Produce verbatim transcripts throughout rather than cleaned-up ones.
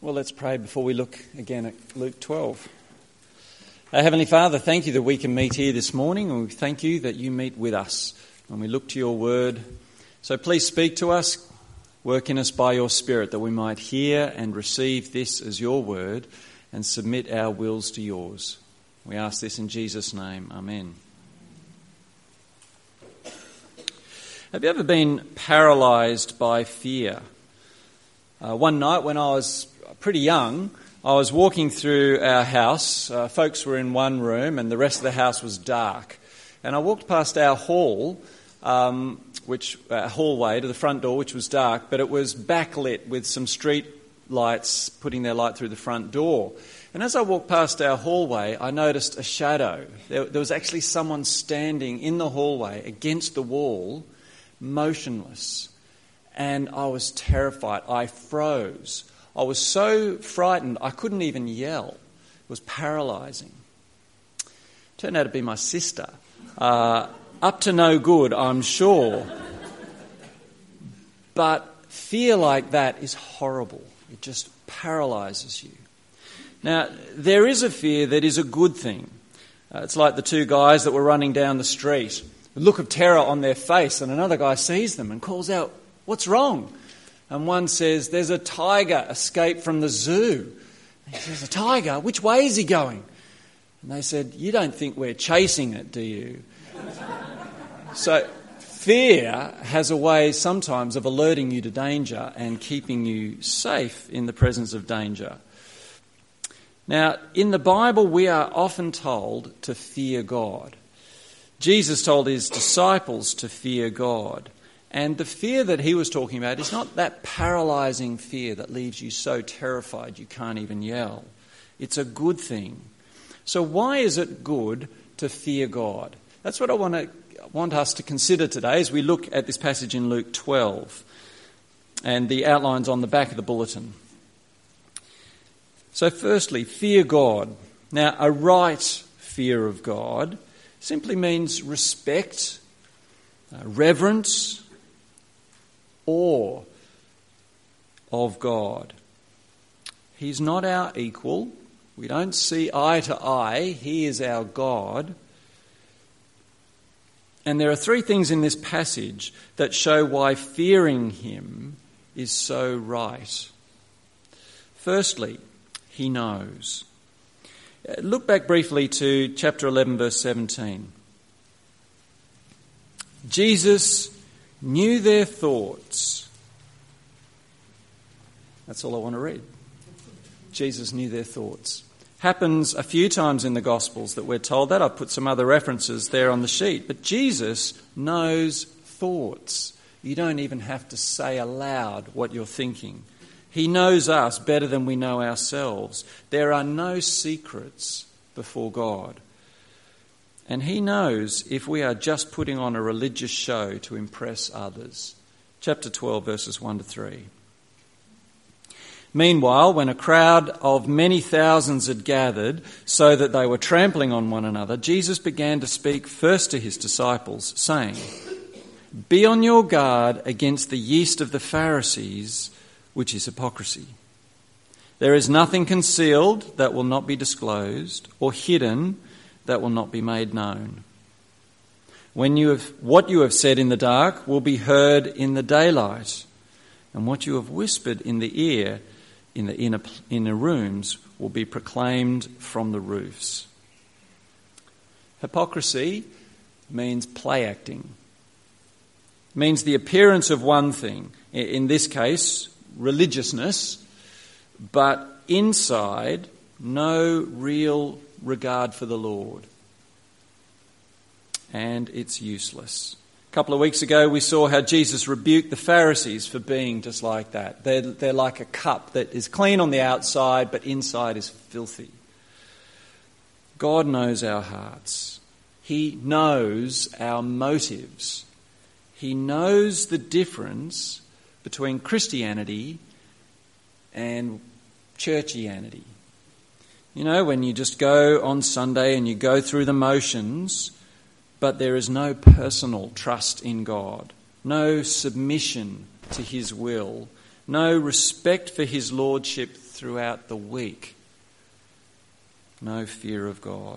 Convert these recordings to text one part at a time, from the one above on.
Well, let's pray before we look again at Luke twelve. Our Heavenly Father, thank you that we can meet here this morning, and we thank you that you meet with us when we look to your word. So please speak to us, work in us by your Spirit, that we might hear and receive this as your word and submit our wills to yours. We ask this in Jesus' name. Amen. Have you ever been paralysed by fear? Uh, one night when I was pretty young, I was walking through our house. Uh, folks were in one room and the rest of the house was dark. And I walked past our hall, um, which uh, hallway to the front door, which was dark, but it was backlit with some street lights putting their light through the front door. And as I walked past our hallway, I noticed a shadow. There, there was actually someone standing in the hallway against the wall, motionless. And I was terrified. I froze. I was so frightened I couldn't even yell. It was paralysing. Turned out to be my sister. Uh, up to no good, I'm sure. But fear like that is horrible. It just paralyses you. Now, there is a fear that is a good thing. Uh, it's like the two guys that were running down the street, the look of terror on their face, and another guy sees them and calls out, "What's wrong?" And one says, "There's a tiger escaped from the zoo." And he says, "A tiger? Which way is he going?" And they said, "You don't think we're chasing it, do you?" So fear has a way sometimes of alerting you to danger and keeping you safe in the presence of danger. Now, in the Bible, we are often told to fear God. Jesus told his disciples to fear God. And the fear that he was talking about is not that paralysing fear that leaves you so terrified you can't even yell. It's a good thing. So why is it good to fear God? That's what I want to want us to consider today as we look at this passage in Luke twelve and the outlines on the back of the bulletin. So firstly, fear God. Now, a right fear of God simply means respect, uh, reverence, awe of God. He's not our equal. We don't see eye to eye. He is our God. And there are three things in this passage that show why fearing him is so right. Firstly, he knows. Look back briefly to chapter eleven, verse seventeen. Jesus knew their thoughts. That's all I want to read. Jesus knew their thoughts. Happens a few times in the Gospels that we're told that. I've put some other references there on the sheet. But Jesus knows thoughts. You don't even have to say aloud what you're thinking. He knows us better than we know ourselves. There are no secrets before God. And he knows if we are just putting on a religious show to impress others. Chapter twelve, verses one to three. Meanwhile, when a crowd of many thousands had gathered so that they were trampling on one another, Jesus began to speak first to his disciples, saying, "Be on your guard against the yeast of the Pharisees, which is hypocrisy. There is nothing concealed that will not be disclosed, or hidden that will not be made known. When you have, what you have said in the dark will be heard in the daylight, and what you have whispered in the ear in the inner, inner rooms will be proclaimed from the roofs." Hypocrisy means play acting. It means the appearance of one thing, in this case, religiousness, but inside, no real regard for the Lord. And it's useless. A couple of weeks ago, we saw how Jesus rebuked the Pharisees for being just like that. They're, they're like a cup that is clean on the outside, but inside is filthy. God knows our hearts. He knows our motives. He knows the difference between Christianity and churchianity. You know, when you just go on Sunday and you go through the motions, but there is no personal trust in God, no submission to his will, no respect for his lordship throughout the week. No fear of God.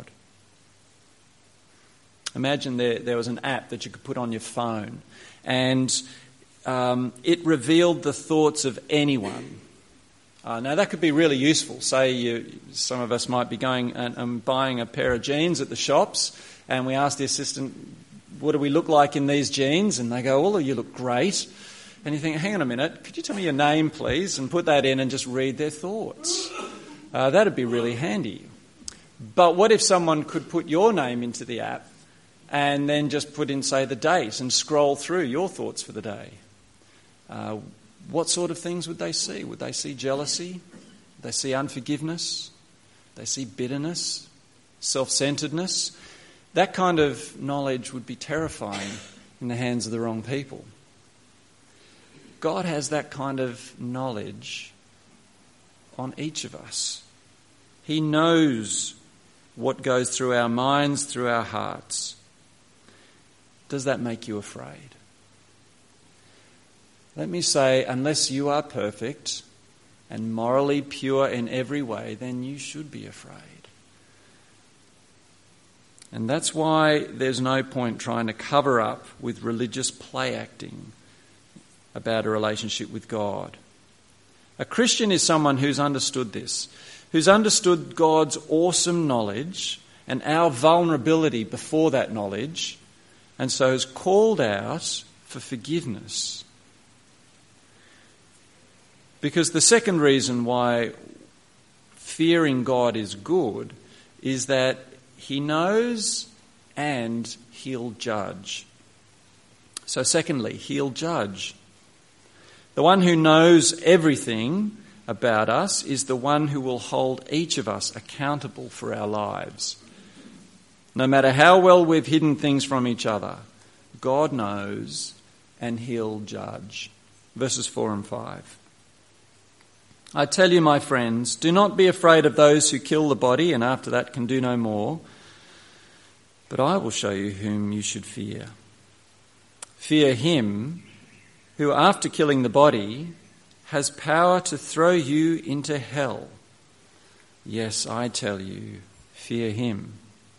Imagine there, there was an app that you could put on your phone, and um, it revealed the thoughts of anyone. Uh, now that could be really useful. Say you, some of us might be going and, and buying a pair of jeans at the shops, and we ask the assistant, what do we look like in these jeans? And they go, oh, you look great. And you think, hang on a minute, could you tell me your name, please? And put that in and just read their thoughts. Uh, that'd be really handy. But what if someone could put your name into the app and then just put in, say, the date and scroll through your thoughts for the day? Uh, what sort of things would they see? Would they see jealousy? Would they see unforgiveness? Would they see bitterness, self-centeredness? That kind of knowledge would be terrifying in the hands of the wrong people. God has that kind of knowledge on each of us. He knows what goes through our minds, through our hearts. Does that make you afraid? Let me say, unless you are perfect and morally pure in every way, then you should be afraid. And that's why there's no point trying to cover up with religious play acting about a relationship with God. A Christian is someone who's understood this, who's understood God's awesome knowledge and our vulnerability before that knowledge, and so has called out for forgiveness. Because the second reason why fearing God is good is that He knows and He'll judge. So secondly, He'll judge. The one who knows everything about us is the one who will hold each of us accountable for our lives. No matter how well we've hidden things from each other, God knows and He'll judge. Verses four and five. I tell you, my friends, do not be afraid of those who kill the body and after that can do no more. But I will show you whom you should fear. Fear him who, after killing the body, has power to throw you into hell. Yes, I tell you, fear him.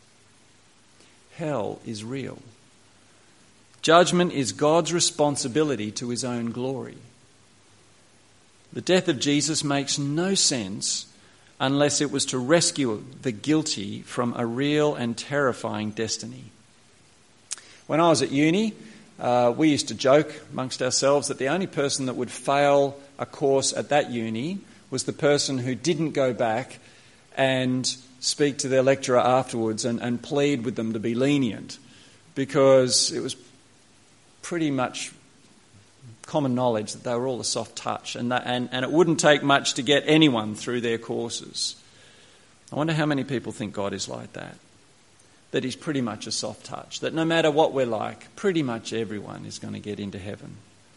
Hell is real. Judgment is God's responsibility to His own glory. The death of Jesus makes no sense unless it was to rescue the guilty from a real and terrifying destiny. When I was at uni, uh, we used to joke amongst ourselves that the only person that would fail a course at that uni was the person who didn't go back and speak to their lecturer afterwards and, and plead with them to be lenient, because it was pretty much common knowledge that they were all a soft touch, and, that, and, and it wouldn't take much to get anyone through their courses. I wonder how many people think God is like that, that He's pretty much a soft touch, that no matter what we're like, pretty much everyone is going to get into heaven.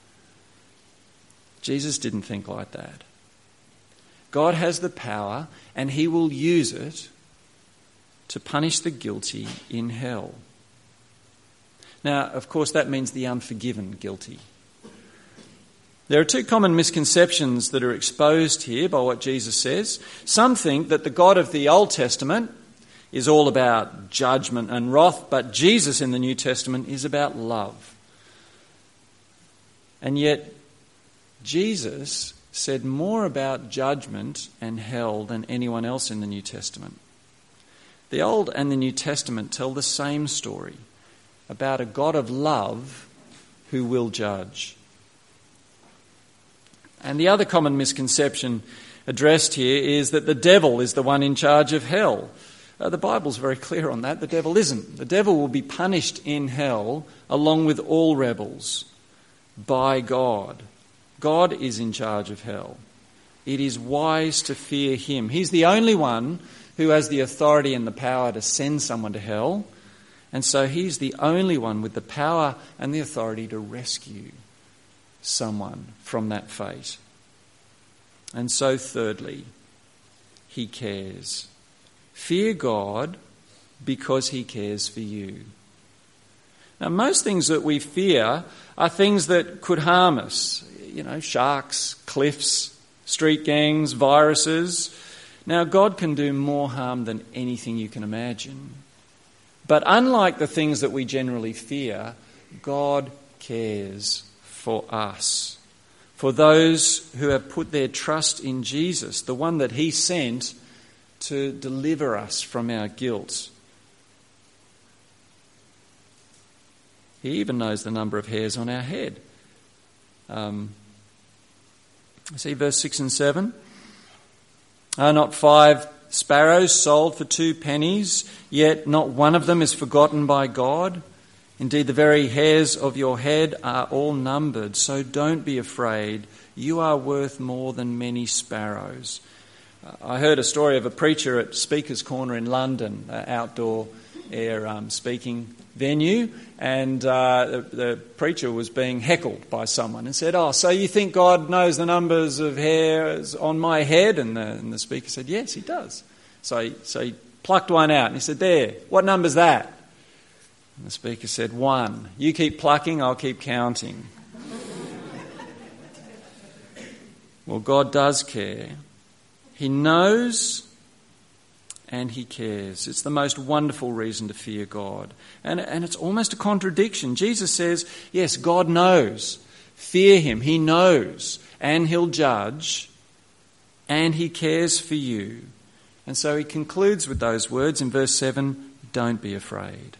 Jesus didn't think like that. God has the power, and He will use it to punish the guilty in hell. Now, of course, that means the unforgiven guilty. There are two common misconceptions that are exposed here by what Jesus says. Some think that the God of the Old Testament is all about judgment and wrath, but Jesus in the New Testament is about love. And yet, Jesus said more about judgment and hell than anyone else in the New Testament. The Old and the New Testament tell the same story about a God of love who will judge. And the other common misconception addressed here is that the devil is the one in charge of hell. Uh, the Bible's very clear on that. The devil isn't. The devil will be punished in hell along with all rebels by God. God is in charge of hell. It is wise to fear Him. He's the only one who has the authority and the power to send someone to hell. And so He's the only one with the power and the authority to rescue someone from that fate. And so thirdly, He cares. Fear God because He cares for you. Now, most things that we fear are things that could harm us. You know, sharks, cliffs, street gangs, viruses. Now, God can do more harm than anything you can imagine. But unlike the things that we generally fear, God cares for us, for those who have put their trust in Jesus, the one that he sent to deliver us from our guilt. He even knows the number of hairs on our head. Um, see verse six and seven? Are not five sparrows sold for two pennies, yet not one of them is forgotten by God? Indeed, the very hairs of your head are all numbered, so don't be afraid. You are worth more than many sparrows. I heard a story of a preacher at Speaker's Corner in London, an outdoor air um, speaking venue, and uh, the, the preacher was being heckled by someone and said, "Oh, so you think God knows the numbers of hairs on my head?" And the, and the speaker said, "Yes, he does." So he, so he plucked one out and he said, "There, what number's that?" And the speaker said, "One. You keep plucking, I'll keep counting." Well, God does care. He knows and he cares. It's the most wonderful reason to fear God. And, and it's almost a contradiction. Jesus says, yes, God knows. Fear him. He knows. And he'll judge. And he cares for you. And so he concludes with those words in verse seven, don't be afraid.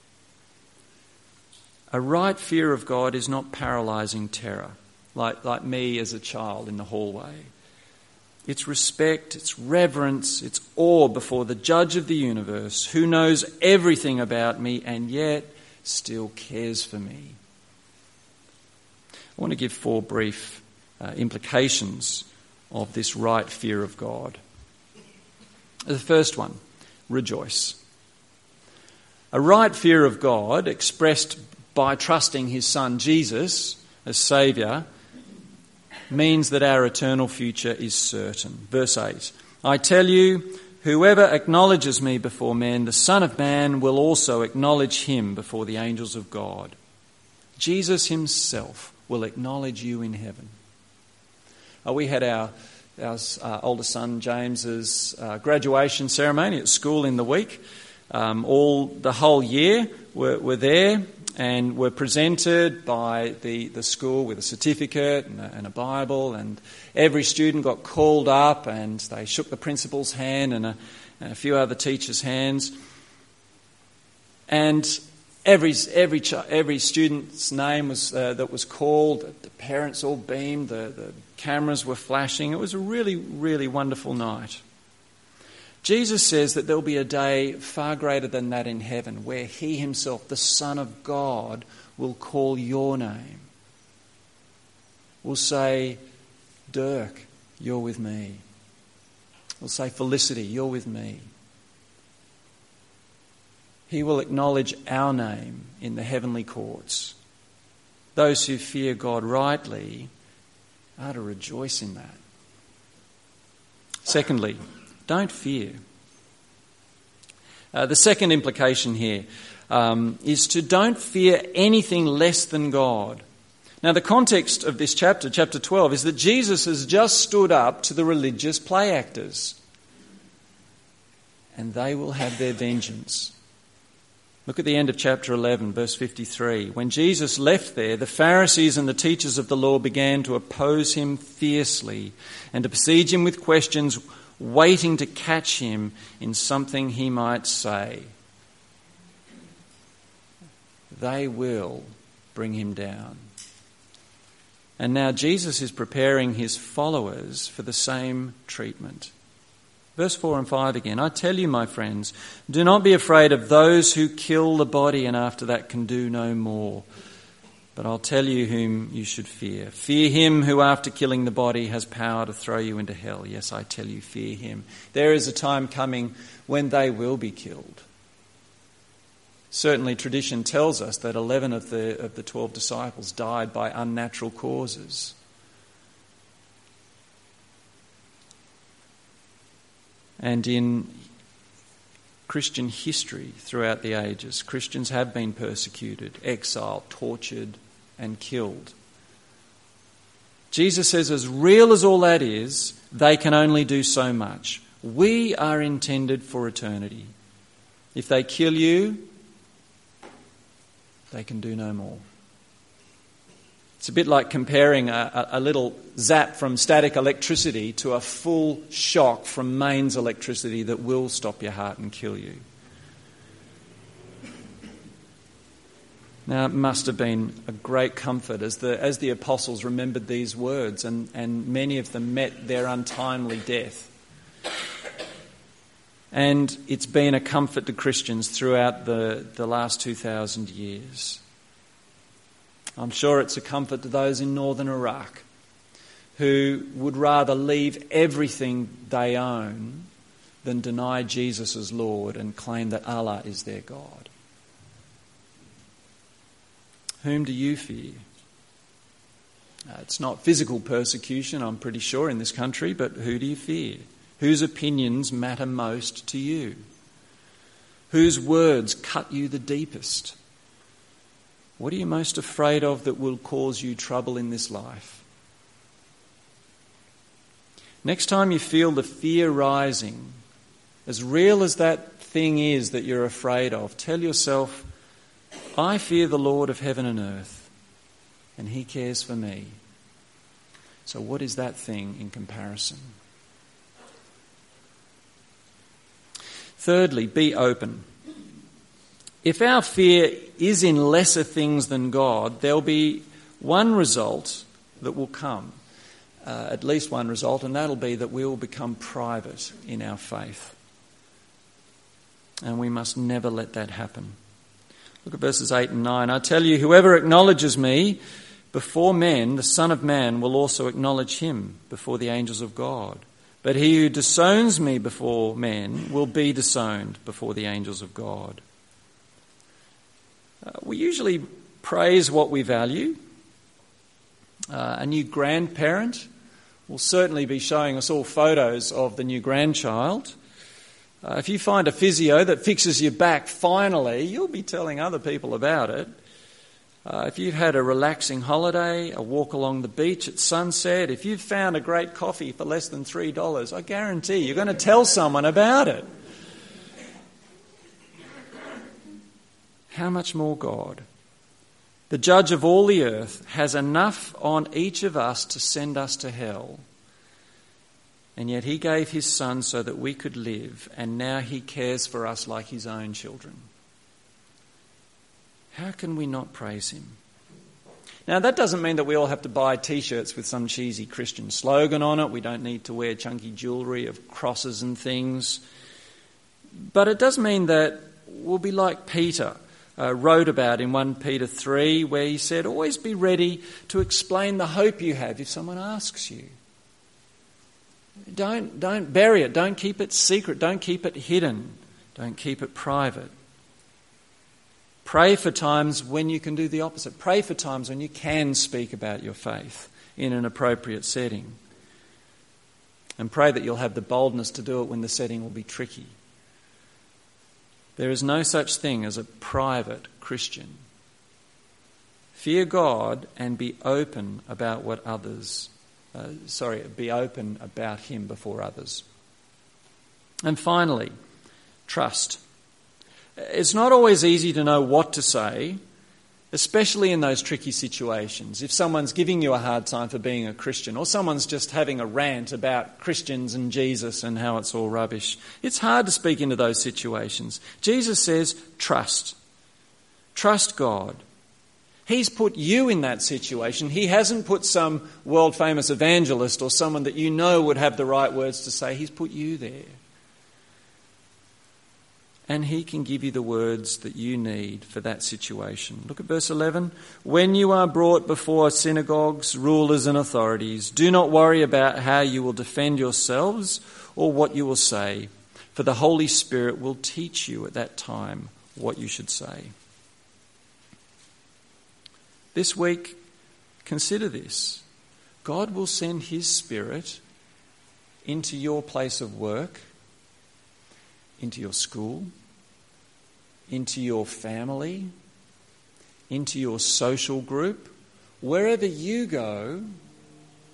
A right fear of God is not paralysing terror, like, like me as a child in the hallway. It's respect, it's reverence, it's awe before the judge of the universe who knows everything about me and yet still cares for me. I want to give four brief uh, implications of this right fear of God. The first one, rejoice. A right fear of God expressed by trusting his son Jesus as Saviour means that our eternal future is certain. Verse eight, I tell you, whoever acknowledges me before men, the Son of Man will also acknowledge him before the angels of God. Jesus himself will acknowledge you in heaven. Uh, we had our, our uh, older son James's uh, graduation ceremony at school in the week. Um, all the whole year were, were there and were presented by the, the school with a certificate and a, and a Bible, and every student got called up and they shook the principal's hand and a, and a few other teachers' hands. And every every every student's name was uh, that was called. The parents all beamed. The, the cameras were flashing. It was a really, really wonderful night. Jesus says that there will be a day far greater than that in heaven where he himself, the Son of God, will call your name. Will say, Dirk, you're with me. Will say, Felicity, you're with me. He will acknowledge our name in the heavenly courts. Those who fear God rightly are to rejoice in that. Secondly, don't fear. Uh, the second implication here um, is to don't fear anything less than God. Now, the context of this chapter, chapter twelve, is that Jesus has just stood up to the religious play actors. And they will have their vengeance. Look at the end of chapter eleven, verse fifty-three. When Jesus left there, the Pharisees and the teachers of the law began to oppose him fiercely and to besiege him with questions, waiting to catch him in something he might say. They will bring him down. And now Jesus is preparing his followers for the same treatment. Verse four and five again. I tell you, my friends, do not be afraid of those who kill the body and after that can do no more. But I'll tell you whom you should fear. Fear him who after killing the body has power to throw you into hell. Yes, I tell you, fear him. There is a time coming when they will be killed. Certainly tradition tells us that eleven of the, of the twelve disciples died by unnatural causes. And in Christian history throughout the ages, Christians have been persecuted, exiled, tortured and killed. Jesus says, as real as all that is, they can only do so much. We are intended for eternity. If they kill you, they can do no more. It's a bit like comparing a, a little zap from static electricity to a full shock from mains electricity that will stop your heart and kill you. Now, it must have been a great comfort as the, as the apostles remembered these words, and, and many of them met their untimely death. And it's been a comfort to Christians throughout the, the last two thousand years. I'm sure it's a comfort to those in northern Iraq who would rather leave everything they own than deny Jesus as Lord and claim that Allah is their God. Whom do you fear? Uh, it's not physical persecution, I'm pretty sure, in this country, but who do you fear? Whose opinions matter most to you? Whose words cut you the deepest? What are you most afraid of that will cause you trouble in this life? Next time you feel the fear rising, as real as that thing is that you're afraid of, tell yourself, I fear the Lord of heaven and earth, and he cares for me. So what is that thing in comparison? Thirdly, be open. If our fear is in lesser things than God, there'll be one result that will come, uh, at least one result, and that'll be that we will become private in our faith. And we must never let that happen. Look at verses eight and nine. I tell you, whoever acknowledges me before men, the Son of Man will also acknowledge him before the angels of God. But he who disowns me before men will be disowned before the angels of God. Uh, we usually praise what we value. Uh, a new grandparent will certainly be showing us all photos of the new grandchild. Uh, if you find a physio that fixes your back finally, you'll be telling other people about it. Uh, if you've had a relaxing holiday, a walk along the beach at sunset, if you've found a great coffee for less than three dollars, I guarantee you're going to tell someone about it. How much more God, the judge of all the earth, has enough on each of us to send us to hell. And yet he gave his Son so that we could live, and now he cares for us like his own children. How can we not praise him? Now, that doesn't mean that we all have to buy T-shirts with some cheesy Christian slogan on it. We don't need to wear chunky jewellery of crosses and things. But it does mean that we'll be like Peter uh, wrote about in First Peter three, where he said, always be ready to explain the hope you have if someone asks you. Don't, don't bury it. Don't keep it secret. Don't keep it hidden. Don't keep it private. Pray for times when you can do the opposite. Pray for times when you can speak about your faith in an appropriate setting. And pray that you'll have the boldness to do it when the setting will be tricky. There is no such thing as a private Christian. Fear God and be open about what others Uh, sorry, be open about him before others. And finally, trust. It's not always easy to know what to say, especially in those tricky situations. If someone's giving you a hard time for being a Christian, or someone's just having a rant about Christians and Jesus and how it's all rubbish, it's hard to speak into those situations. Jesus says, trust. Trust God. He's put you in that situation. He hasn't put some world-famous evangelist or someone that you know would have the right words to say. He's put you there. And he can give you the words that you need for that situation. Look at verse eleven. When you are brought before synagogues, rulers and authorities, do not worry about how you will defend yourselves or what you will say, for the Holy Spirit will teach you at that time what you should say. This week, consider this. God will send his Spirit into your place of work, into your school, into your family, into your social group. Wherever you go,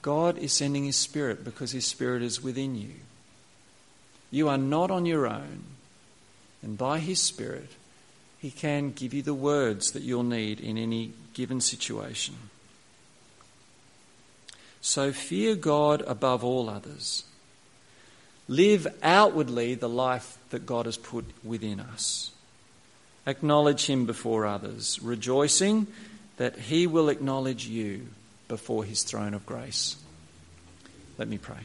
God is sending his Spirit because his Spirit is within you. You are not on your own, and by his Spirit, he can give you the words that you'll need in any given situation. So fear God above all others. Live outwardly the life that God has put within us. Acknowledge him before others, rejoicing that he will acknowledge you before his throne of grace. Let me pray.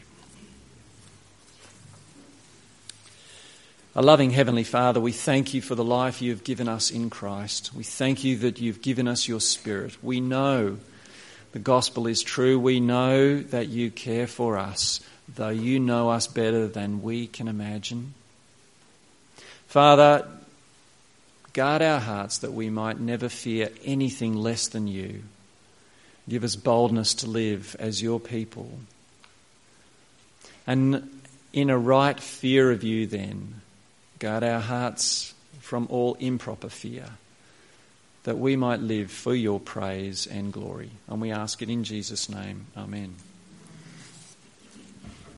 Our loving Heavenly Father, we thank you for the life you have given us in Christ. We thank you that you've given us your Spirit. We know the gospel is true. We know that you care for us, though you know us better than we can imagine. Father, guard our hearts that we might never fear anything less than you. Give us boldness to live as your people. And in a right fear of you then, guard our hearts from all improper fear, that we might live for your praise and glory. And we ask it in Jesus' name. Amen.